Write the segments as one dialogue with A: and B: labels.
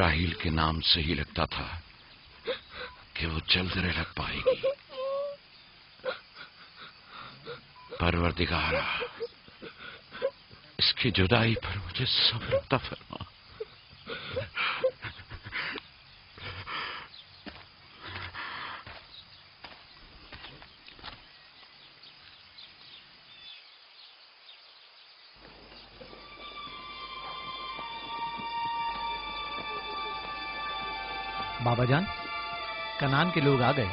A: راہیل کے نام سے ہی لگتا تھا کہ وہ جلد رہ پائے گی۔ پروردگارا، اس کی جدائی پر مجھے صبر عطا فرما۔
B: بابا جان، کنعان کے لوگ آ گئے۔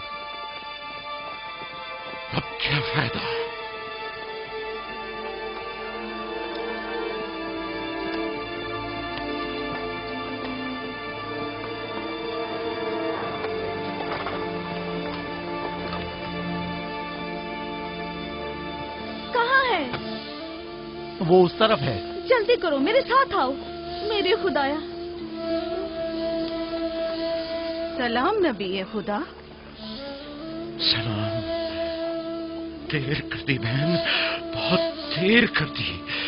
A: اب کیا فائدہ؟
C: کہاں ہے؟
B: وہ اس طرف ہے۔
C: جلدی کرو، میرے ساتھ آؤ۔ میرے خدایا۔ سلام نبی خدا۔
A: سلام۔ دیر کر دی بہن، بہت دیر کر دی۔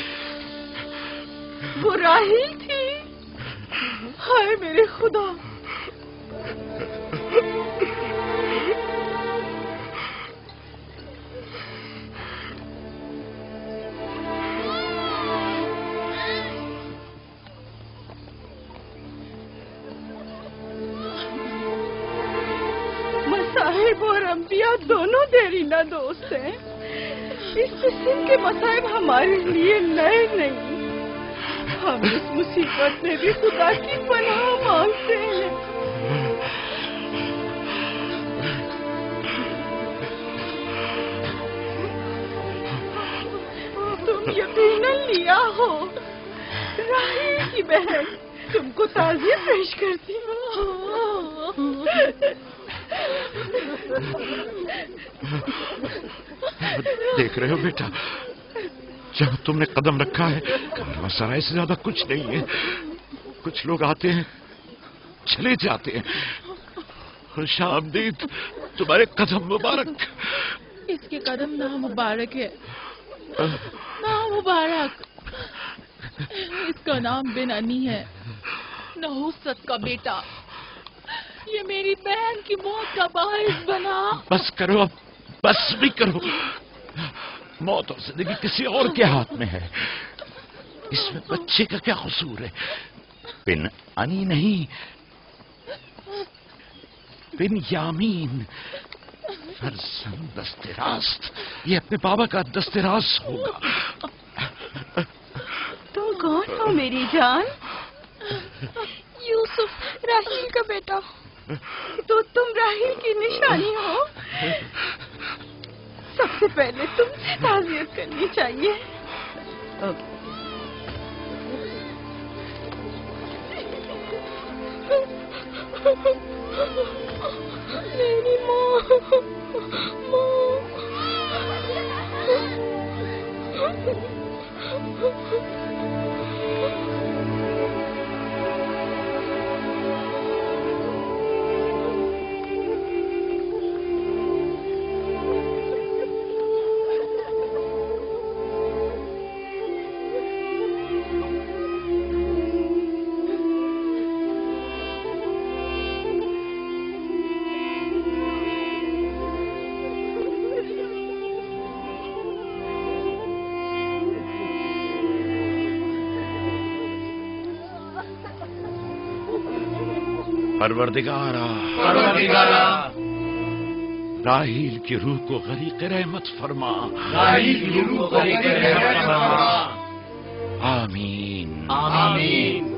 C: وہ راہیل تھی؟ ہائے میرے خدا! مصائب اور انبیاء دونوں دیرینہ دوست ہیں۔ اس قسم کے مصائب ہمارے لیے نئے نہیں۔ ہم اس مصیبت میں بھی خدا کی پناہ مانگتے ہیں۔ تم یقیناً لیا ہو، راہیل کی بہن تم کو تعزیت پیش کرتی ہوں۔
A: دیکھ رہے ہو بیٹا، جہاں تم نے قدم رکھا ہے کارواں سرائے سے زیادہ کچھ نہیں ہے۔ کچھ لوگ آتے ہیں، چلے جاتے ہیں۔ خوش آمدید تمہارے قدم مبارک۔
D: اس کے قدم نامبارک ہے، نامبارک۔ اس کا نام بن انی ہے، نحوست کا بیٹا۔ یہ میری بہن کی موت کا باعث بنا۔
A: بس کرو، اب بس بھی کرو۔ موت اور زندگی کسی اور کے ہاتھ میں ہے۔ اس میں بچے کا کیا قصور ہے؟ بن انی نہیں، بن یامین، فرزند دست راست۔ یہ اپنے بابا کا دست راست ہوگا۔
C: تم کون ہو میری جان؟
D: یوسف، راہیل کا بیٹا۔
C: تو تم راہیل کی نشانی ہو۔ سب سے پہلے تم سے تعزیت کرنی چاہیے۔ میری ماں،
A: پروردگارا، راہیل کی روح کو غریق رحمت فرما۔
E: راہیل کی روح کو غریق رحمت فرما۔
A: آمین
E: آمین۔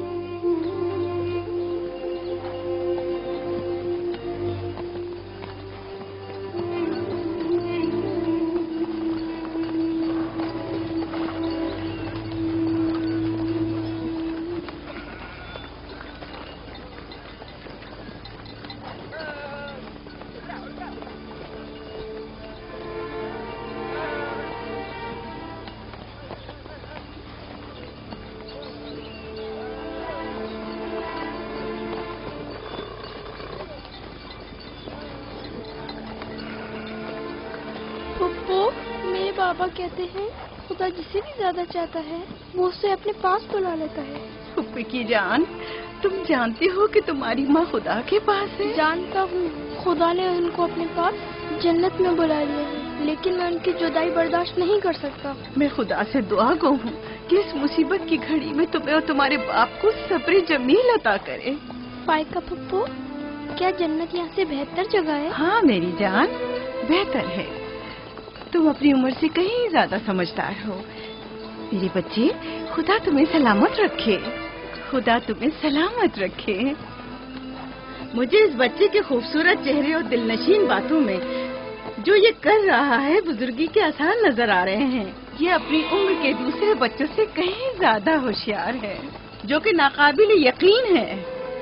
F: بابا کہتے ہیں خدا جسے بھی زیادہ چاہتا ہے وہ اسے اپنے پاس بلا لیتا ہے۔
C: پھپھی کی جان، تم جانتی ہو کہ تمہاری ماں خدا کے پاس ہے؟
F: جانتا ہوں، خدا نے ان کو اپنے پاس جنت میں بلا لیا ہے، لیکن میں ان کی جدائی برداشت نہیں کر سکتا۔
C: میں خدا سے دعا گو ہوں کہ اس مصیبت کی گھڑی میں تمہیں اور تمہارے باپ کو صبر جمیل عطا کرے۔
F: فائقہ پھپھو، کیا جنت یہاں سے بہتر جگہ ہے؟
C: ہاں میری جان، بہتر ہے۔ تم اپنی عمر سے کہیں زیادہ سمجھدار ہو میرے بچے۔ خدا تمہیں سلامت رکھے، خدا تمہیں سلامت رکھے۔ مجھے اس بچے کے خوبصورت چہرے اور دلنشین باتوں میں جو یہ کر رہا ہے بزرگی کے آثار نظر آ رہے ہیں۔ یہ اپنی عمر کے دوسرے بچوں سے کہیں زیادہ ہوشیار ہے، جو کہ ناقابل یقین ہے۔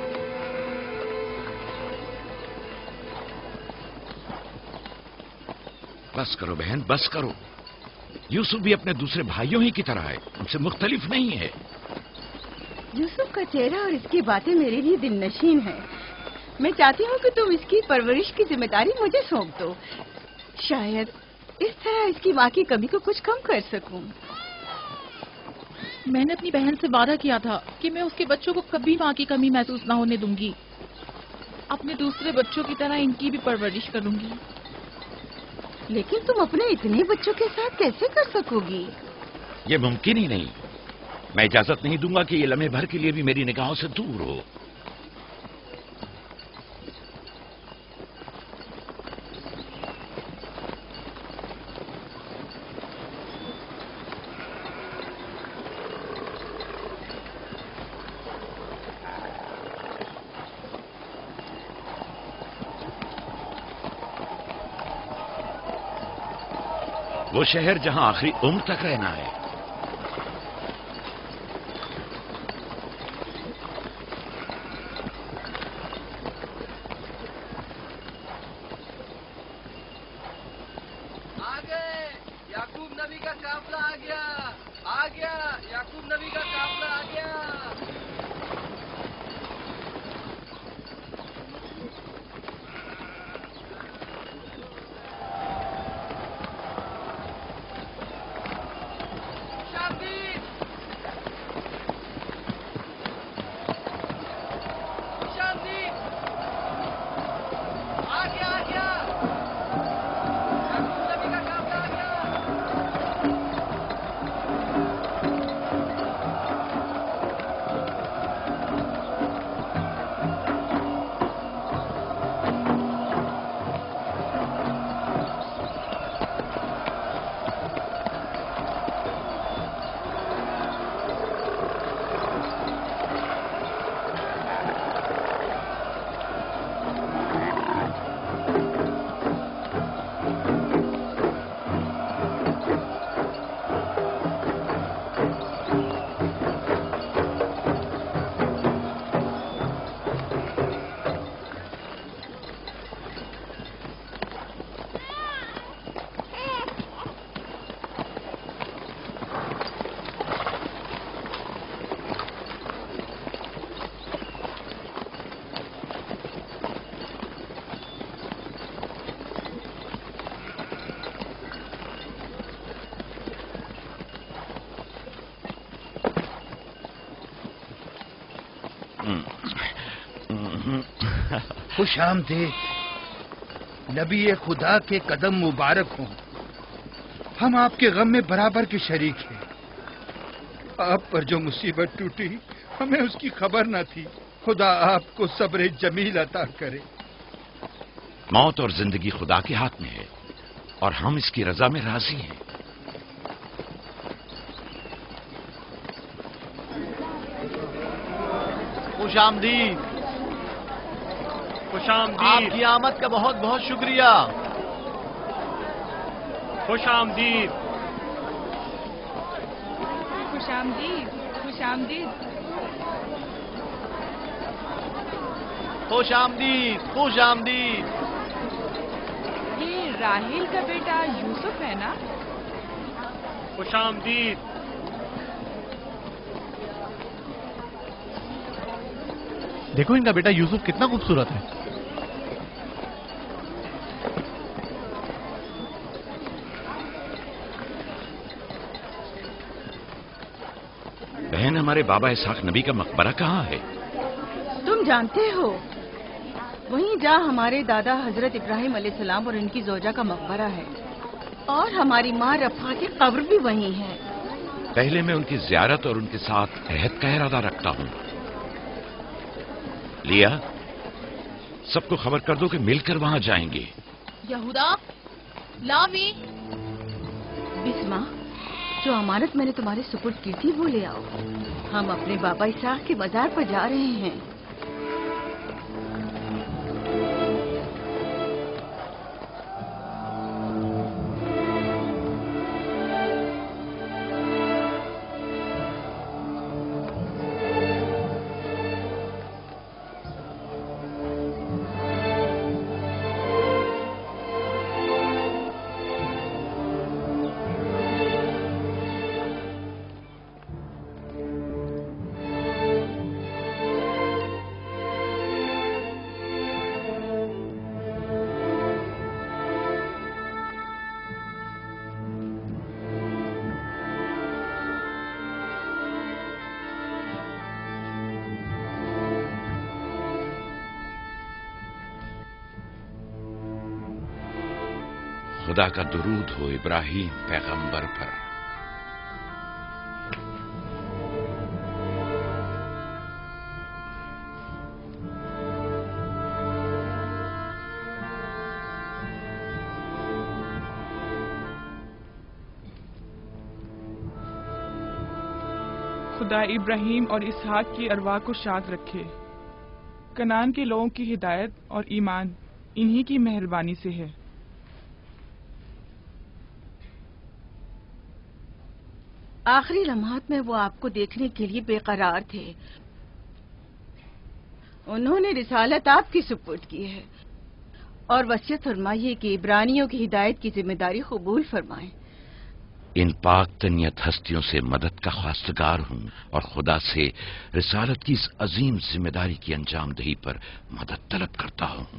A: بس کرو بہن، بس کرو۔ یوسف بھی اپنے دوسرے بھائیوں ہی کی طرح ہے، ان سے مختلف نہیں ہے۔
C: یوسف کا چہرہ اور اس کی باتیں میرے لیے دل نشین ہیں۔ میں چاہتی ہوں کہ تم اس کی پرورش کی ذمہ داری مجھے سونپ دو، شاید اس طرح اس کی ماں کی کمی کو کچھ کم کر سکوں۔
D: میں نے اپنی بہن سے وعدہ کیا تھا کہ میں اس کے بچوں کو کبھی ماں کی کمی محسوس نہ ہونے دوں گی۔ اپنے دوسرے بچوں کی طرح ان کی بھی پرورش کروں گی۔
C: لیکن تم اپنے اتنے بچوں کے ساتھ کیسے کر سکو گی؟
A: یہ ممکن ہی نہیں۔ میں اجازت نہیں دوں گا کہ یہ لمحے بھر کے لیے بھی میری نگاہوں سے دور ہو۔ وہ شہر جہاں آخری عمر تک رہنا ہے۔
E: آگے یعقوب نبی کا قافلہ آ گیا، آ گیا یعقوب نبی کا قافلہ آ گیا۔
G: خوش آمدید، نبی خدا کے قدم مبارک ہوں۔ ہم آپ کے غم میں برابر کے شریک ہیں۔ آپ پر جو مصیبت ٹوٹی ہمیں اس کی خبر نہ تھی۔ خدا آپ کو صبر جمیل عطا کرے۔
A: موت اور زندگی خدا کے ہاتھ میں ہے اور ہم اس کی رضا میں راضی ہیں۔
B: خوش آمدید،
E: خوش آمدید،
B: آپ کی آمد کا بہت بہت شکریہ۔
E: خوش آمدید،
C: خوش آمدید، خوش آمدید۔
B: خوش آمدید، خوش آمدید۔
C: یہ راہیل کا بیٹا یوسف ہے نا؟
E: خوش آمدید،
B: دیکھو ان کا بیٹا یوسف کتنا خوبصورت ہے۔
A: بہن، ہمارے بابا اسحاق نبی کا مقبرہ کہاں ہے؟
C: جانتے ہو وہیں جہاں ہمارے دادا حضرت ابراہیم علیہ السلام اور ان کی زوجہ کا مقبرہ ہے، اور ہماری ماں رفا کی قبر بھی وہیں ہے۔
A: پہلے میں ان کی زیارت اور ان کے ساتھ عہد کا ارادہ رکھتا ہوں۔ لیا، سب کو خبر کر دو کہ مل کر وہاں جائیں گے۔
D: یہودا، لاوی،
C: بسما، جو امانت میں نے تمہارے سپرد کی تھی وہ لے آؤ۔ ہم اپنے بابا اسحاق کے مزار پر جا رہے ہیں۔
A: خدا کا درود ہو ابراہیم پیغمبر پر۔
H: خدا ابراہیم اور اسحاق کی ارواح کو شاد رکھے۔ کنعان کے لوگوں کی ہدایت اور ایمان انہی کی مہربانی سے ہے۔
C: آخری لمحات میں وہ آپ کو دیکھنے کے لیے بے قرار تھے۔ انہوں نے رسالت آپ کی سپرد کی ہے اور وصیت فرمائی کہ عبرانیوں کی ہدایت کی ذمہ داری قبول فرمائیں۔
A: ان پاک تنیت ہستیوں سے مدد کا خواستگار ہوں اور خدا سے رسالت کی اس عظیم ذمہ داری کی انجام دہی پر مدد طلب کرتا ہوں۔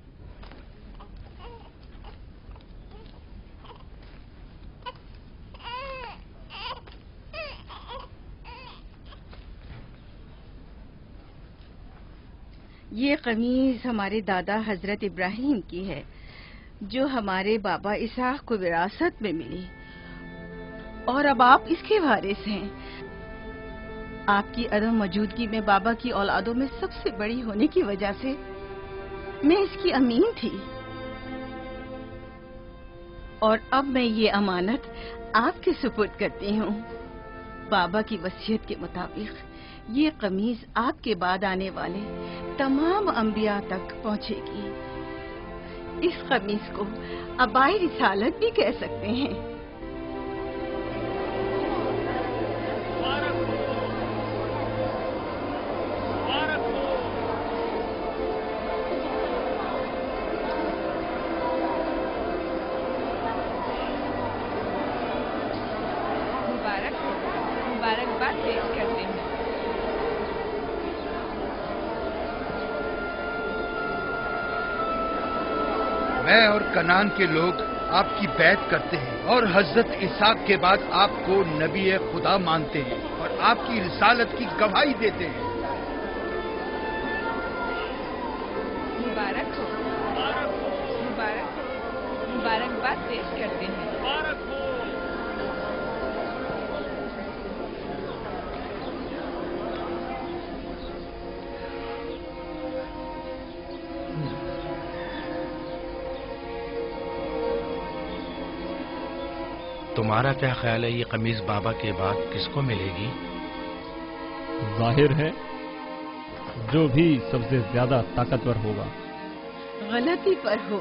C: یہ قمیض ہمارے دادا حضرت ابراہیم کی ہے جو ہمارے بابا اسحاق کو وراثت میں ملی، اور اب آپ اس کے وارث ہیں۔ آپ کی عدم موجودگی میں بابا کی اولادوں میں سب سے بڑی ہونے کی وجہ سے میں اس کی امین تھی، اور اب میں یہ امانت آپ کے سپرد کرتی ہوں۔ بابا کی وصیت کے مطابق یہ قمیض آپ کے بعد آنے والے تمام انبیاء تک پہنچے گی۔ اس قمیض کو عبائے رسالت بھی کہہ سکتے ہیں۔
I: مبارکباد پیش کرتے ہیں۔
G: میں اور کنعان کے لوگ آپ کی بیعت کرتے ہیں اور حضرت اسحاق کے بعد آپ کو نبی خدا مانتے ہیں اور آپ کی رسالت کی گواہی دیتے ہیں۔
I: مبارک ہو، مبارکباد پیش کرتے ہیں۔
B: تمہارا کیا خیال ہے یہ قمیض بابا کے بعد کس کو ملے گی؟
J: ظاہر ہے جو بھی سب سے زیادہ طاقتور ہوگا۔
C: غلطی پر ہو،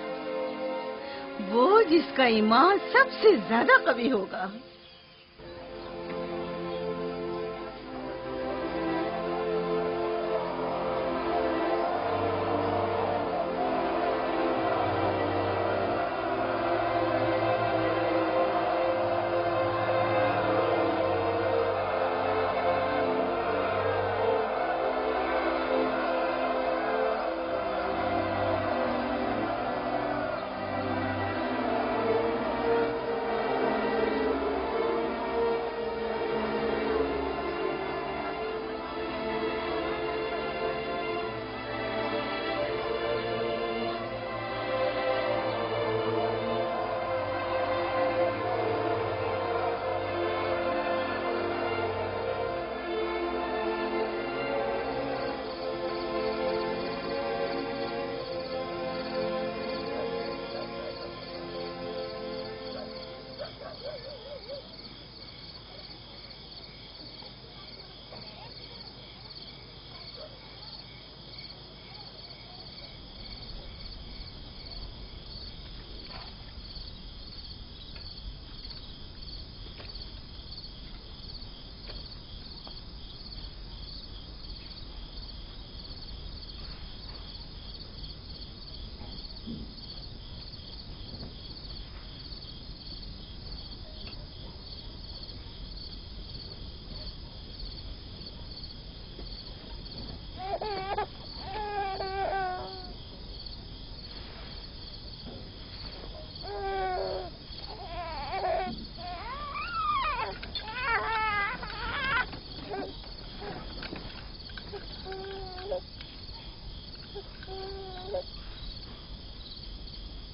C: وہ جس کا ایمان سب سے زیادہ قوی ہوگا۔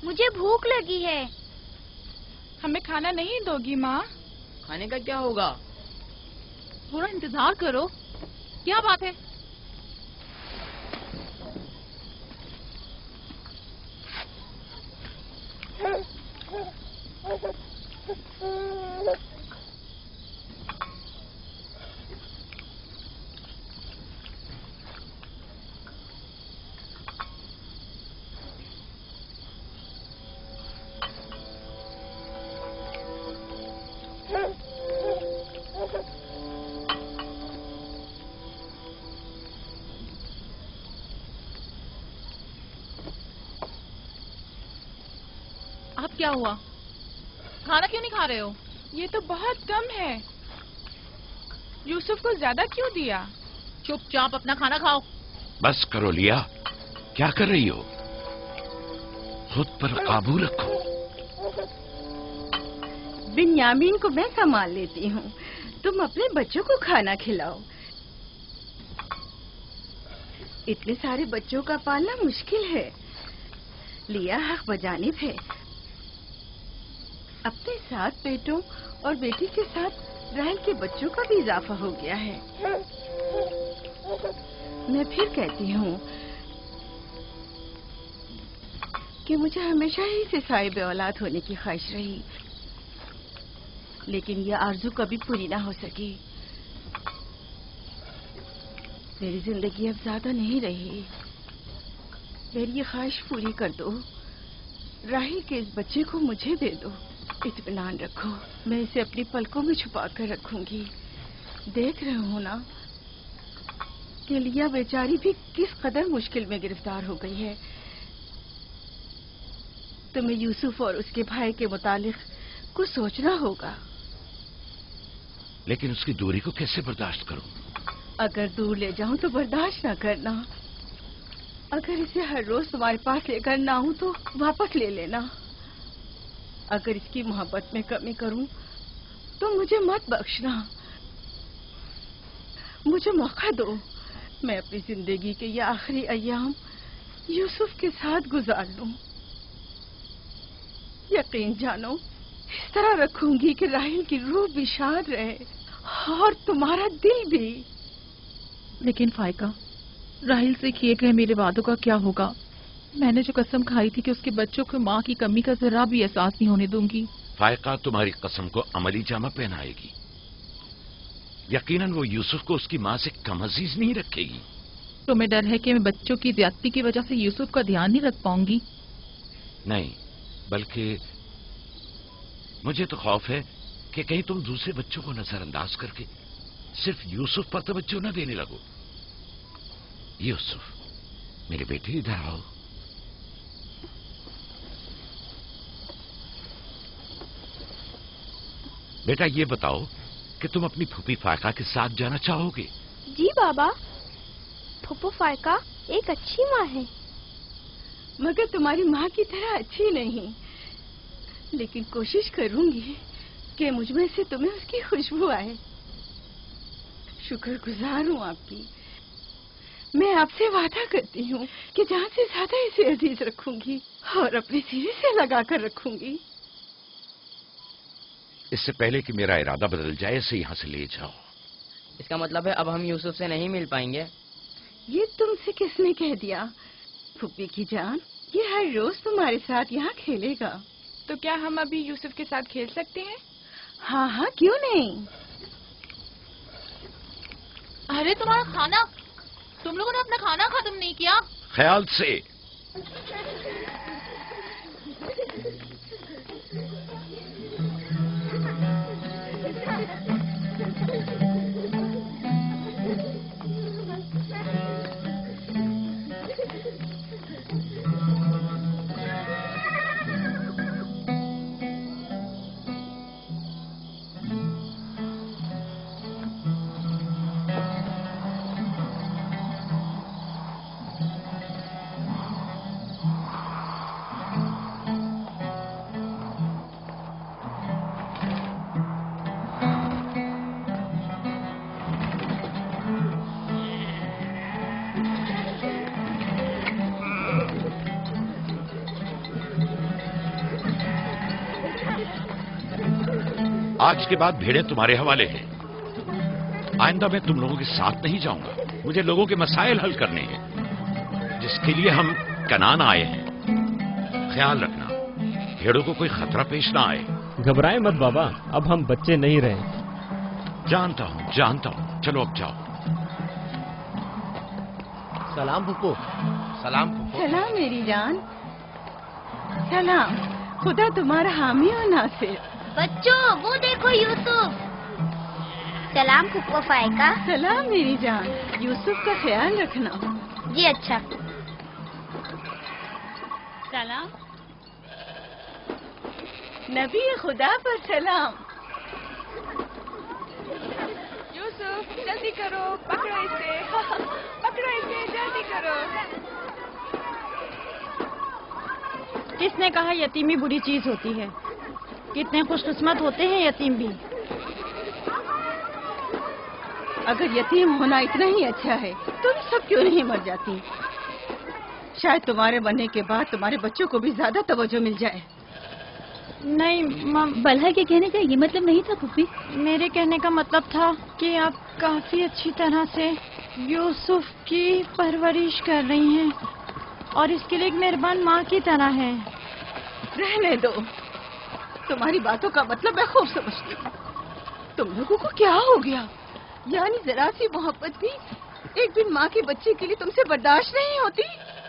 F: मुझे भूख लगी है।
H: हमें खाना नहीं दोगी माँ?
K: खाने का क्या होगा?
D: थोड़ा इंतजार करो। क्या बात है? अब क्या हुआ? खाना क्यों नहीं खा रहे हो?
H: ये तो बहुत कम है। यूसुफ को ज्यादा क्यों दिया?
D: चुपचाप अपना खाना खाओ।
A: बस करो लिया, क्या कर रही हो? खुद पर काबू रखो।
C: बिन्यामीन को मैं संभाल लेती हूँ, तुम अपने बच्चों को खाना खिलाओ। इतने सारे बच्चों का पालना मुश्किल है। लिया हक बजानिब है। अपने 7 बेटों और बेटी के साथ राहेल के बच्चों का भी इजाफा हो गया है। मैं फिर कहती हूँ कि मुझे हमेशा ही से साहिब औलाद होने की ख्वाहिश रही, लेकिन यह आरज़ू कभी पूरी ना हो सकी। मेरी जिंदगी अब ज्यादा नहीं रही। मेरी ये ख्वाहिश पूरी कर दो। राहेल के इस बच्चे को मुझे दे दो। इत्मीनान रखो, मैं इसे अपनी पलकों में छुपा कर रखूंगी। देख रहे हो ना कि लिया बेचारी भी किस कदर मुश्किल में गिरफ्तार हो गई है। तुम्हें यूसुफ और उसके भाई के मुतालिक कुछ सोचना होगा।
A: लेकिन उसकी दूरी को कैसे बर्दाश्त करूं?
C: अगर दूर ले जाऊं तो बर्दाश्त ना करना। अगर इसे हर रोज तुम्हारे पास लेकर ना आऊं तो वापस ले लेना। अगर इसकी मोहब्बत में कमी करूं तो मुझे मत बख्शना। मुझे मौका दो, मैं अपनी जिंदगी के ये आखिरी अय्याम यूसुफ के साथ गुजार लूं। यकीन जानो, इस तरह रखूंगी कि राहेल की रूह भी शाद रहे और तुम्हारा दिल भी।
D: लेकिन फायका, राहेल से किए गए मेरे वादों का क्या होगा? मैंने जो कसम खाई थी कि उसके बच्चों को माँ की कमी का जरा भी एहसास नहीं होने दूंगी।
A: फायका तुम्हारी कसम को अमली जामा पहनाएगी। यकीनन वो यूसुफ को उसकी माँ से कम अजीज नहीं रखेगी।
D: तुम्हें डर है कि मैं बच्चों की ज्यादती की वजह से यूसुफ का ध्यान नहीं रख पाऊंगी?
A: नहीं, बल्कि मुझे तो खौफ है कि कहीं तुम दूसरे बच्चों को नजरअंदाज करके सिर्फ यूसुफ पर तवज्जो न देने लगो। यूसुफ, मेरे बेटे, इधर आओ। बेटा, ये बताओ कि तुम अपनी फूफी फायका के साथ जाना चाहोगे?
F: जी बाबा, फूफू फायका एक अच्छी माँ है।
C: मगर तुम्हारी माँ की तरह अच्छी नहीं, लेकिन कोशिश करूंगी कि मुझमें से तुम्हें उसकी खुशबू आए। शुक्रगुजार हूँ आपकी। मैं आपसे वादा करती हूँ कि जान से ज्यादा इसे अजीज रखूंगी और अपने सीने से लगा कर रखूंगी।
A: इससे पहले कि मेरा इरादा बदल जाए, इसे यहाँ से ले जाओ।
K: इसका मतलब है अब हम यूसुफ से नहीं मिल पाएंगे?
C: ये तुमसे किसने कह दिया? फूफी की जान, ये हर रोज तुम्हारे साथ यहाँ खेलेगा।
H: तो क्या हम अभी यूसुफ के साथ खेल सकते हैं?
C: हाँ हाँ, क्यों नहीं।
D: अरे तुम्हारा खाना, तुम लोगों ने अपना खाना खत्म नहीं किया?
A: ख्याल से। आज के बाद भेड़ें तुम्हारे हवाले हैं। आइंदा मैं तुम लोगों के साथ नहीं जाऊंगा। मुझे लोगों के मसाइल हल करने हैं, जिसके लिए हम कनान आए हैं। ख्याल रखना भेड़ों को कोई खतरा पेश ना आए।
J: घबराए मत बाबा, अब हम बच्चे नहीं रहे।
A: जानता हूं। चलो अब जाओ।
B: सलाम फुप्पो।
G: सलाम फुप्पो।
C: सलाम मेरी जान। सलाम। खुदा तुम्हारा हामी और नासिर।
F: बच्चों वो देखो यूसुफ। सलाम फुप्पो फायका।
C: सलाम मेरी जान। यूसुफ का ख्याल रखना।
F: जी अच्छा।
C: सलाम। नबी खुदा पर सलाम।
I: यूसुफ जल्दी करो, पकड़ो इसे। पकड़ो इसे, जल्दी करो।
C: किसने कहा यतीमी बुरी चीज होती है? कितने खुशकिस्मत होते हैं यतीम भी। अगर यतीम होना इतना ही अच्छा है, तुम सब क्यों नहीं मर जाती? शायद तुम्हारे बनने के बाद तुम्हारे बच्चों को भी ज्यादा तवज्जो मिल जाए। नहीं
L: बल्हा के कहने का ये मतलब नहीं था पुप्पी।
C: मेरे कहने का मतलब था कि आप काफी अच्छी तरह से यूसुफ की परवरिश कर रही हैं और इसके लिए एक मेहरबान माँ की तरह है। रहने दो, तुम्हारी बातों का मतलब मैं खूब समझती हूँ। तुम लोगों को क्या हो गया? यानी जरा सी मोहब्बत भी एक दिन माँ के बच्चे के लिए तुमसे बर्दाश्त नहीं होती?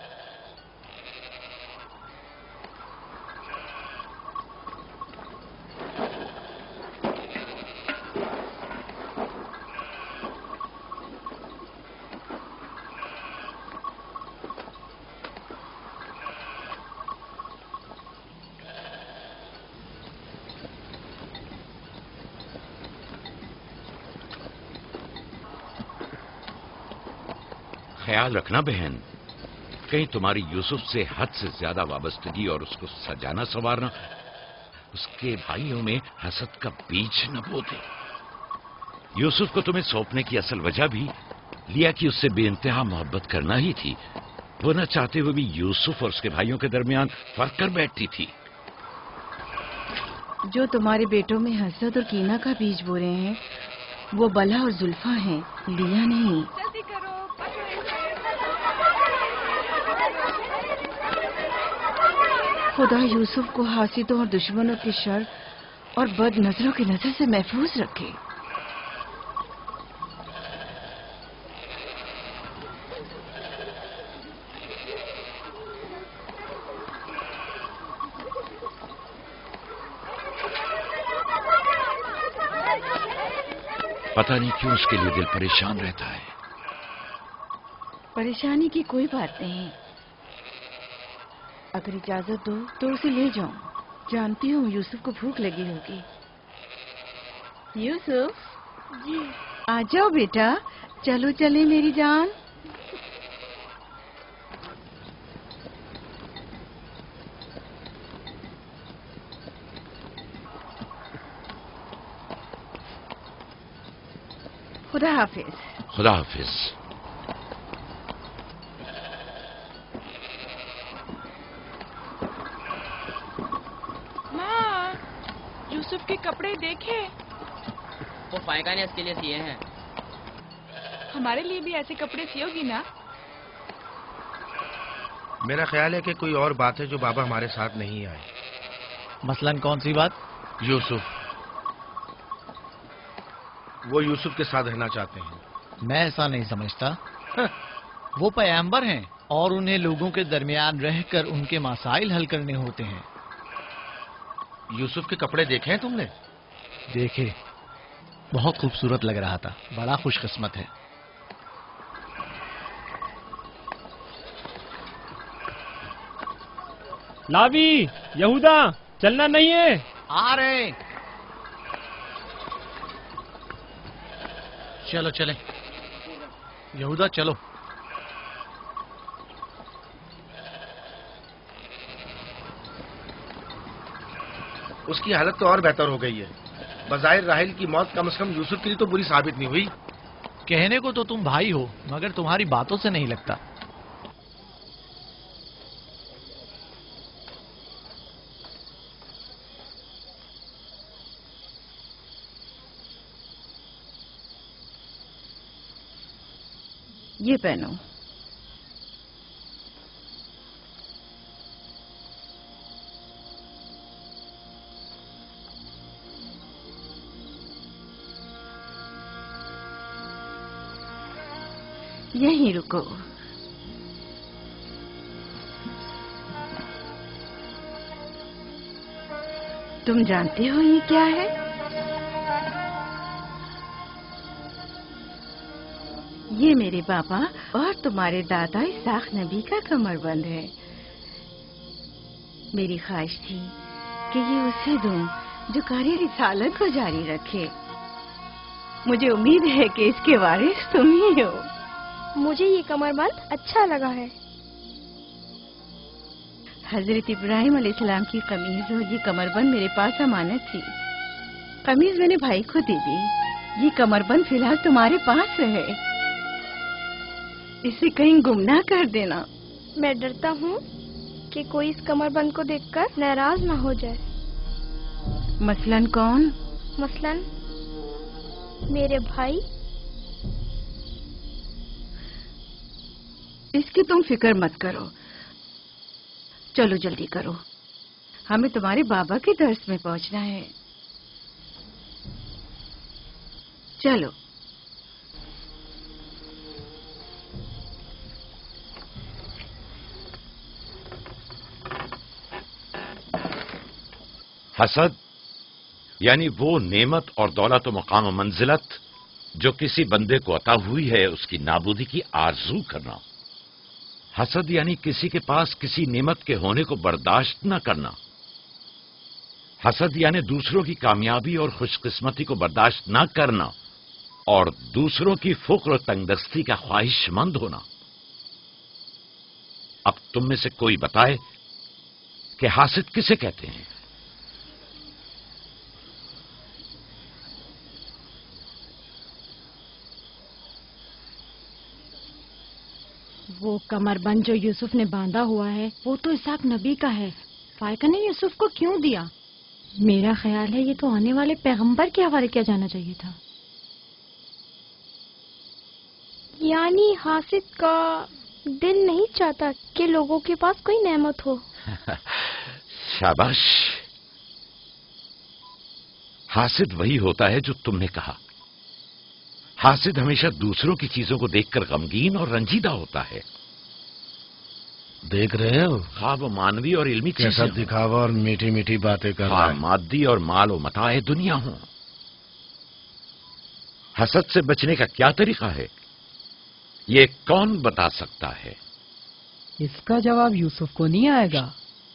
A: ख्याल रखना बहन, कहीं तुम्हारी यूसुफ से हद से ज्यादा वाबस्तगी और उसको सजाना संवारना उसके भाइयों में हसद का बीज न बो दे। यूसुफ को तुम्हें सौंपने की असल वजह भी लिया कि उससे बेइंतहा मोहब्बत करना ही थी। वो न चाहते हुए भी यूसुफ और उसके भाइयों के दरमियान फर्क कर बैठती थी।
C: जो तुम्हारे बेटों में हसद और कीना का बीज बो रहे हैं, वो बला और जुल्फा हैं, लिया नहीं।
I: जल्दी करो, पकड़ो इसे।
C: खुदा यूसुफ को हासिदों और दुश्मनों के शर और बद नजरों की नजर से महफूज रखे।
A: पता नहीं क्यों उसके लिए दिल परेशान रहता है।
C: परेशानी की कोई बात नहीं। अगर इजाजत दो तो उसे ले जाऊं। जानती हूँ यूसुफ को भूख लगी होगी। यूसुफ जी, आ जाओ बेटा, चलो चले मेरी जान। खुदा हाफिज।
A: खुदा हाफिज।
I: माँ, यूसुफ के कपड़े देखे?
K: वो फायका ने इसके लिए सिए हैं।
I: हमारे लिए भी ऐसे कपड़े सियोगी ना?
B: मेरा ख्याल है कि कोई और बात है जो बाबा हमारे साथ नहीं आए। मसलन कौन सी बात? यूसुफ। वो यूसुफ के साथ रहना चाहते हैं। मैं ऐसा नहीं समझता। वो पैगंबर हैं और उन्हें लोगों के दरमियान रहकर उनके मसाइल हल करने होते हैं। यूसुफ के कपड़े देखे हैं तुमने? देखे, बहुत खूबसूरत लग रहा था। बड़ा खुशकिस्मत है।
J: लावी, यहूदा, चलना नहीं है।
B: आ रहे। चलो चले। यहूदा चलो। उसकी हालत तो और बेहतर हो गई है। बज़ाहिर राहिल की मौत कम से कम यूसुफ के लिए तो बुरी साबित नहीं हुई। कहने को तो तुम भाई हो, मगर तुम्हारी बातों से नहीं लगता।
M: یہ پہنو. یہیں رکو. تم جانتے ہو یہ کیا ہے؟ یہ میرے بابا اور تمہارے دادا اسحاق نبی کا کمر بند ہے. میری خواہش تھی کہ یہ اسے دوں جو کار رسالت کو جاری رکھے. مجھے امید ہے کہ اس کے وارث تم ہی ہو.
F: مجھے یہ کمر بند اچھا لگا ہے.
M: حضرت ابراہیم علیہ السلام کی قمیض اور یہ کمر بند میرے پاس امانت تھی. قمیض میں نے بھائی کو دے دی. یہ کمر بند فی الحال تمہارے پاس رہے. اسے کہیں گم نہ کر دینا.
F: میں ڈرتا ہوں کہ کوئی اس کمر بند کو دیکھ کر ناراض نہ ہو جائے.
M: مثلاً کون؟
F: مثلاً میرے بھائی.
M: اس کی تم فکر مت کرو. چلو جلدی کرو، ہمیں تمہارے بابا کے درس میں پہنچنا ہے. چلو.
A: حسد یعنی وہ نعمت اور دولت و مقام و منزلت جو کسی بندے کو عطا ہوئی ہے اس کی نابودی کی آرزو کرنا. حسد یعنی کسی کے پاس کسی نعمت کے ہونے کو برداشت نہ کرنا. حسد یعنی دوسروں کی کامیابی اور خوش قسمتی کو برداشت نہ کرنا اور دوسروں کی فقر و تنگدستی کا خواہش مند ہونا. اب تم میں سے کوئی بتائے کہ حاسد کسے کہتے ہیں؟
N: وہ کمر بند جو یوسف نے باندھا ہوا ہے وہ تو اسحاق نبی کا ہے. فائقہ نے یوسف کو کیوں دیا؟ میرا خیال ہے یہ تو آنے والے پیغمبر کے حوالے کیا جانا چاہیے تھا.
F: یعنی حاسد کا دل نہیں چاہتا کہ لوگوں کے پاس کوئی نعمت ہو.
A: شاباش. حاسد وہی ہوتا ہے جو تم نے کہا. حاسد ہمیشہ دوسروں کی چیزوں کو دیکھ کر غمگین اور رنجیدہ ہوتا ہے.
O: دیکھ رہے ہو
A: ہاں وہ مانوی اور علمی
O: کیسا دکھاوا اور میٹھی میٹھی باتیں کر رہا ہے.
A: مادی اور مال و متاع دنیا ہوں. حسد سے بچنے کا کیا طریقہ ہے یہ کون بتا سکتا ہے؟
P: اس کا جواب یوسف کو نہیں آئے گا.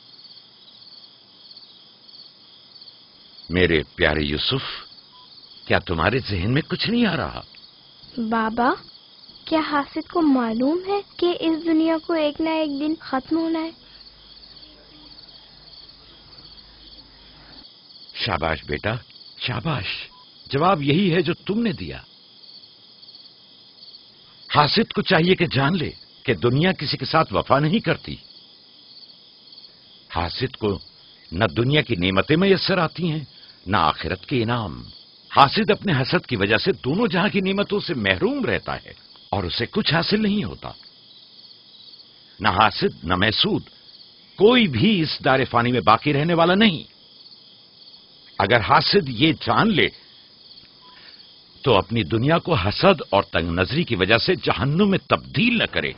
A: میرے پیارے یوسف، کیا تمہارے ذہن میں کچھ نہیں آ رہا؟
F: بابا، کیا حاسد کو معلوم ہے کہ اس دنیا کو ایک نہ ایک دن ختم ہونا ہے؟
A: شاباش بیٹا، شاباش. جواب یہی ہے جو تم نے دیا. حاسد کو چاہیے کہ جان لے کہ دنیا کسی کے ساتھ وفا نہیں کرتی. حاسد کو نہ دنیا کی نعمتیں میسر آتی ہیں نہ آخرت کے انعام. حاسد اپنے حسد کی وجہ سے دونوں جہاں کی نعمتوں سے محروم رہتا ہے اور اسے کچھ حاصل نہیں ہوتا. نہ حاسد نہ محسود کوئی بھی اس دار فانی میں باقی رہنے والا نہیں. اگر حاسد یہ جان لے تو اپنی دنیا کو حسد اور تنگ نظری کی وجہ سے جہنم میں تبدیل نہ کرے.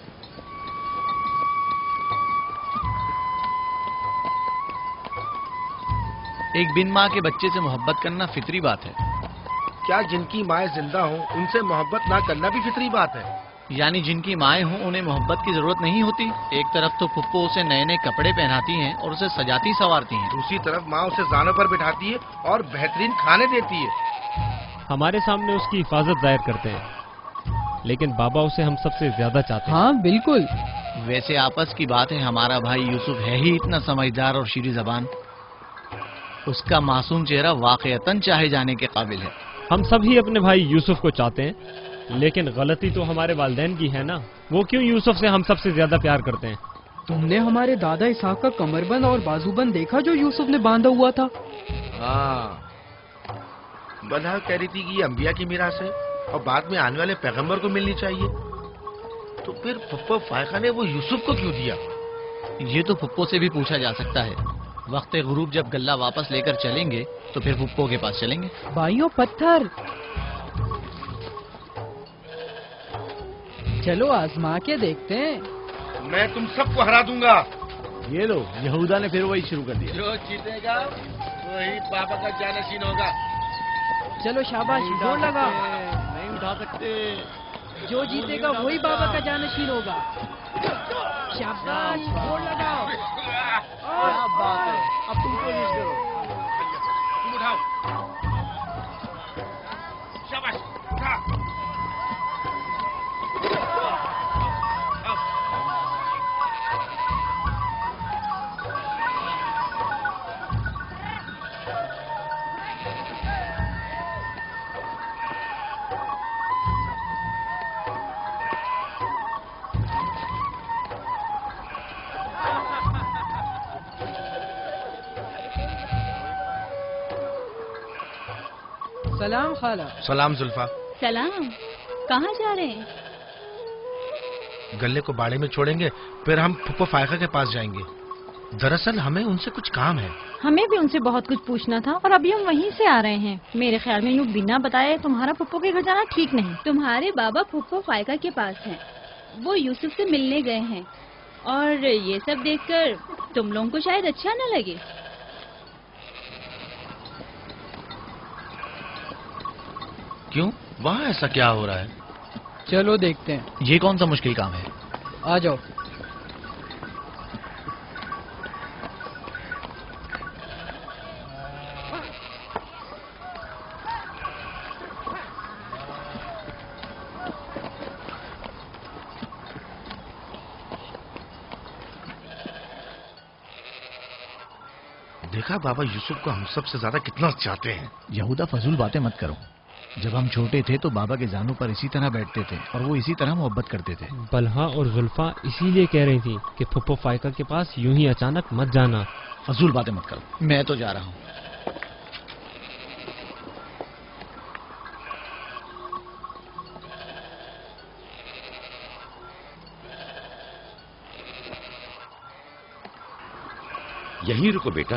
B: ایک بن ماں کے بچے سے محبت کرنا فطری بات ہے.
O: کیا جن کی مائیں زندہ ہوں ان سے محبت نہ کرنا بھی فطری بات ہے؟
B: یعنی جن کی مائیں ہوں انہیں محبت کی ضرورت نہیں ہوتی. ایک طرف تو پھپھو اسے نئے نئے کپڑے پہناتی ہیں اور اسے سجاتی سنوارتی ہیں،
O: دوسری طرف ماں اسے زانوں پر بٹھاتی ہے اور بہترین کھانے دیتی ہے.
J: ہمارے سامنے اس کی حفاظت ظاہر کرتے ہیں لیکن بابا اسے ہم سب سے زیادہ چاہتے ہیں.
P: ہاں بالکل.
B: ویسے آپس کی بات ہے ہمارا بھائی یوسف ہے ہی اتنا سمجھدار اور شیریں زبان. اس کا معصوم چہرہ واقعتاً چاہے جانے کے قابل ہے.
J: ہم سب ہی اپنے بھائی یوسف کو چاہتے ہیں لیکن غلطی تو ہمارے والدین کی ہے نا. وہ کیوں یوسف سے ہم سب سے زیادہ پیار کرتے ہیں؟
P: تم نے ہمارے دادا اسحاق کا کمر بند اور بازو بند دیکھا جو یوسف نے باندھا ہوا تھا؟
O: ہاں، بلہا کہہ رہی تھی کہ یہ انبیاء کی میراث ہے اور بعد میں آنے والے پیغمبر کو ملنی چاہیے. تو پھر پھپھو فائقہ نے وہ یوسف کو کیوں دیا؟
B: یہ تو پھپھو سے بھی پوچھا جا سکتا ہے. وقت غروب جب گلہ واپس لے کر چلیں گے تو پھر پھپھو کے پاس چلیں گے.
P: بھائیوں پتھر، چلو آزما کے دیکھتے ہیں.
O: میں تم سب کو ہرا دوں گا.
B: یہ لو، یہودا نے پھر وہی شروع کر دیا.
O: جو جیتے گا وہی بابا کا جانشین ہوگا.
P: چلو شاباش، زور لگا.
B: نہیں اٹھا سکتے.
P: جو جیتے گا وہی بابا کا جانشین ہوگا. شاباش، زور لگاؤ.
B: کیا بات ہے، اب تم کوشش کرو.
O: تم اٹھاؤ. شاباش اٹھا.
P: سلام خالہ.
O: سلام زلفا.
L: سلام. کہاں جا رہے ہیں؟
O: گلے کو باڑے میں چھوڑیں گے، پھر ہم پھپھو فائقہ کے پاس جائیں گے. دراصل ہمیں ان سے کچھ کام ہے.
N: ہمیں بھی ان سے بہت کچھ پوچھنا تھا اور ابھی ہم وہیں سے آ رہے ہیں. میرے خیال میں یوں بنا بتائے تمہارا پھپھو کے گھر جانا ٹھیک نہیں.
L: تمہارے بابا پھپھو فائقہ کے پاس ہیں. وہ یوسف سے ملنے گئے ہیں اور یہ سب دیکھ کر تم لوگوں کو شاید اچھا نہ لگے.
O: کیوں؟ وہاں ایسا کیا ہو رہا ہے؟
P: چلو دیکھتے ہیں.
B: یہ کون سا مشکل کام ہے؟
P: آ جاؤ.
O: دیکھا بابا یوسف کو ہم سب سے زیادہ کتنا چاہتے ہیں.
B: یہودا فضول باتیں مت کرو. جب ہم چھوٹے تھے تو بابا کے زانوں پر اسی طرح بیٹھتے تھے اور وہ اسی طرح محبت کرتے تھے.
J: بلہا اور زلفا اسی لیے کہہ رہی تھی کہ پھپھو فائقہ کے پاس یوں ہی اچانک مت جانا.
B: فضول باتیں مت کرو. میں تو جا رہا ہوں.
A: یہیں رکو بیٹا.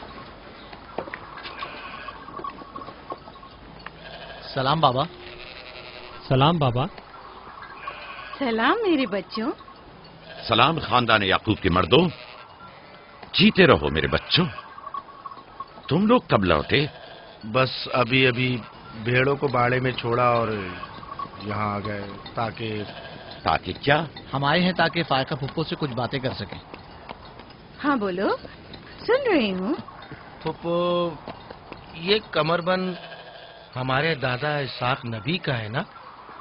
B: سلام بابا.
J: سلام بابا.
M: سلام میرے بچوں.
A: سلام خاندان یعقوب کے مردوں. جیتے رہو میرے بچوں. تم لوگ کب لوٹے؟
O: بس ابھی ابھی بھیڑوں کو باڑے میں چھوڑا اور یہاں آ گئے.
A: تاکہ کیا؟
B: ہم آئے ہیں تاکہ فائقہ پھپھو سے کچھ باتیں کر سکیں.
M: ہاں بولو، سن رہی ہوں.
O: پھپھو، یہ کمر بند ہمارے دادا اسحاق نبی کا ہے نا؟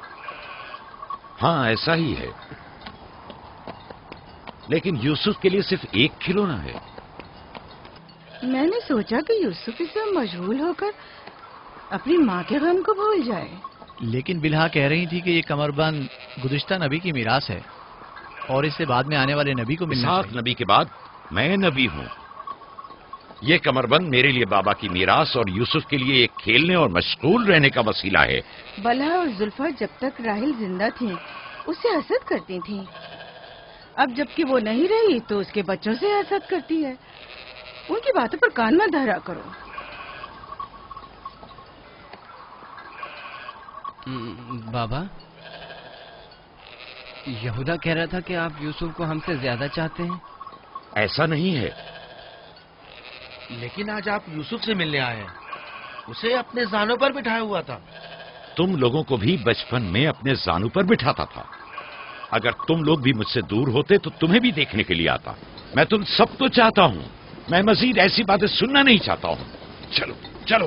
A: ہاں ایسا ہی ہے، لیکن یوسف کے لیے صرف ایک کھلونا ہے.
M: میں نے سوچا کہ یوسف اس میں مشغول ہو کر اپنی ماں کے غم کو بھول جائے.
B: لیکن بلہا کہہ رہی تھی کہ یہ کمر بند گزشتہ نبی کی میراث ہے اور اس سے بعد میں آنے والے نبی کو ملنا
A: اسحاق
B: چاہیے.
A: نبی کے بعد میں نبی ہوں. یہ کمر بند میرے لیے بابا کی میراث اور یوسف کے لیے ایک کھیلنے اور مشغول رہنے کا وسیلہ ہے.
M: بلہا اور زلفا جب تک راحل زندہ تھی اسے حسد کرتی تھیں. اب جبکہ وہ نہیں رہی تو اس کے بچوں سے حسد کرتی ہے. ان کی باتوں پر کان مت دھرا کرو.
Q: بابا، یہودا کہہ رہا تھا کہ آپ یوسف کو ہم سے زیادہ چاہتے ہیں.
A: ایسا نہیں ہے.
O: لیکن آج آپ یوسف سے ملنے آئے ہیں. اسے اپنے زانوں پر بٹھایا ہوا تھا.
A: تم لوگوں کو بھی بچپن میں اپنے زانوں پر بٹھاتا تھا. اگر تم لوگ بھی مجھ سے دور ہوتے تو تمہیں بھی دیکھنے کے لیے آتا. میں تم سب کو چاہتا ہوں. میں مزید ایسی باتیں سننا نہیں چاہتا ہوں. چلو چلو.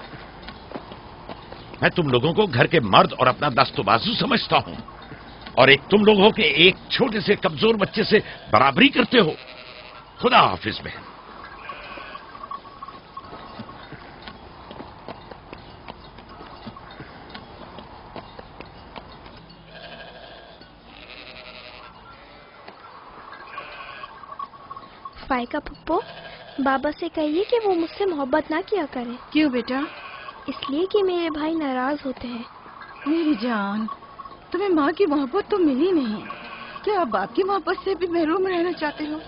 A: میں تم لوگوں کو گھر کے مرد اور اپنا دست و بازو سمجھتا ہوں اور ایک تم لوگ ہو کہ ایک چھوٹے سے کمزور بچے سے برابری کرتے ہو. خدا حافظ بہن.
F: فائقہ پھپھو، بابا سے کہیے کہ وہ مجھ سے محبت نہ کیا کرے.
M: کیوں بیٹا؟
F: اس لیے کہ میرے بھائی ناراض ہوتے ہیں.
M: میری جان، تمہیں ماں کی محبت تو ملی نہیں. क्या आप बाप की मोहब्बत से भी महरूम रहना चाहते हो?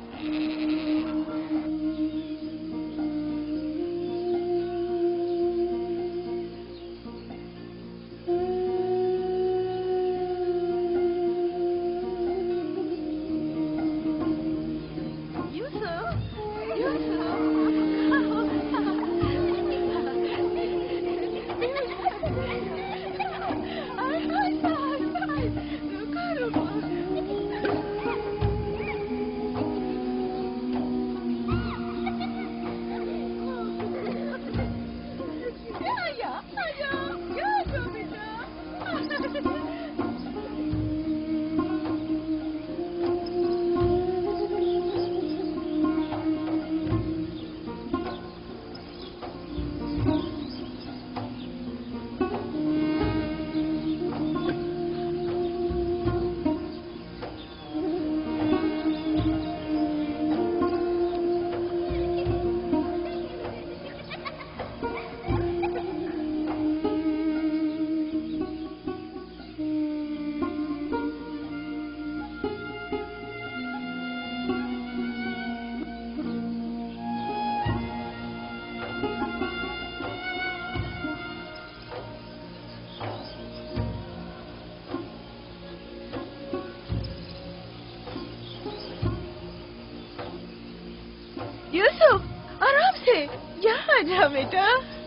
M: यूसुफ, आराम से, यहाँ आ जा बेटा।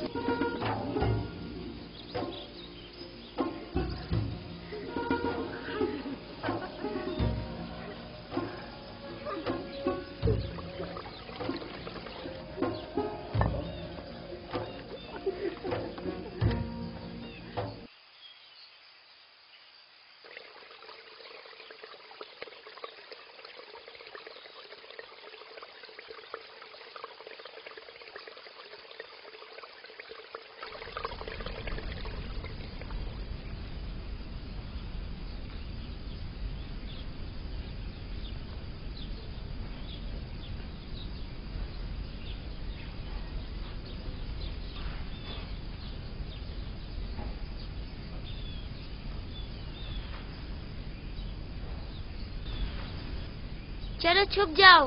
F: चलो छुप जाओ,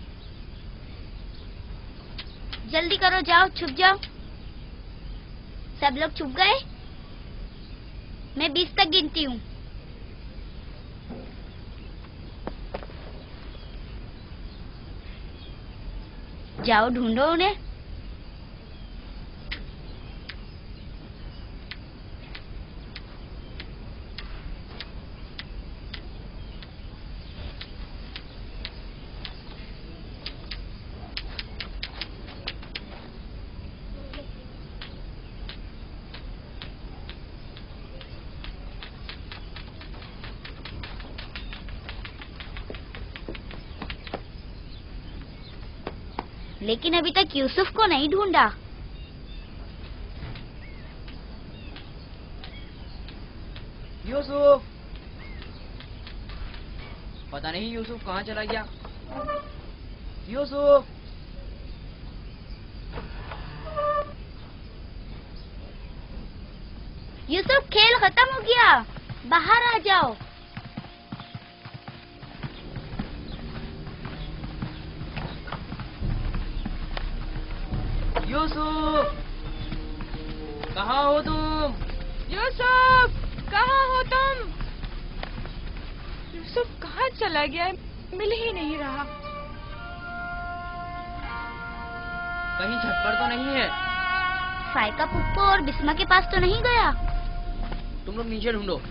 F: जल्दी करो, जाओ छुप जाओ। सब लोग छुप गए? मैं 20 तक गिनती हूँ। जाओ ढूंढो उन्हें। लेकिन अभी तक यूसुफ को नहीं ढूंढा।
K: यूसुफ, पता नहीं यूसुफ कहाँ चला गया। यूसुफ,
F: यूसुफ, खेल खत्म हो गया, बाहर आ जाओ।
K: यूसुफ, कहाँ हो तुम?
I: यूसुफ, कहाँ हो तुम? यूसुफ कहाँ चला गया है? मिल ही नहीं रहा।
K: कहीं छत पर तो नहीं है?
F: फायका पुप्पो और बिस्मा के पास तो नहीं गया?
K: तुम लोग नीचे ढूंढो।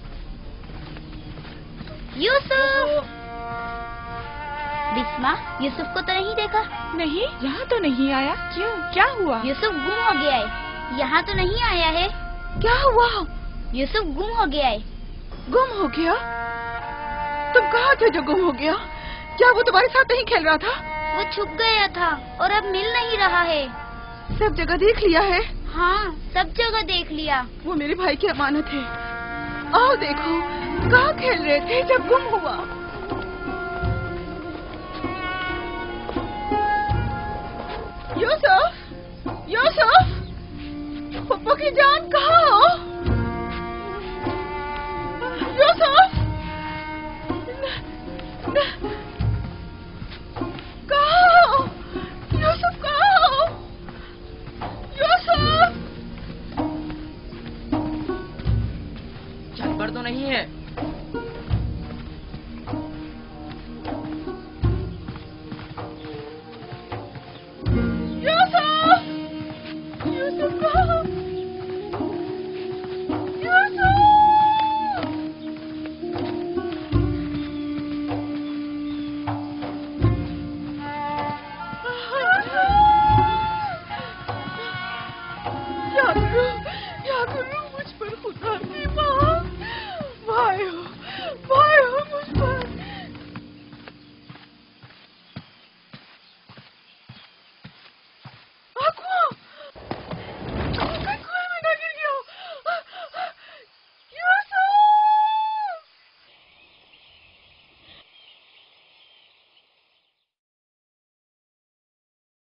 F: यूसुफ! बिस्मा, यूसुफ को तो नहीं देखा?
I: नहीं, यहाँ तो नहीं आया। क्यों, क्या हुआ?
F: यूसुफ गुम हो गया है। यहाँ तो नहीं आया है।
I: क्या हुआ?
F: यूसुफ गुम हो गया है।
I: गुम हो गया? तुम कहाँ थे जो गुम हो गया? क्या वो तुम्हारे साथ नहीं खेल रहा था?
F: वो छुप गया था और अब मिल नहीं रहा है।
I: सब जगह देख लिया है?
F: हाँ, सब जगह देख लिया।
I: वो मेरे भाई की अमानत है। आओ देखो, कहाँ खेल रहे थे जब गुम हुआ?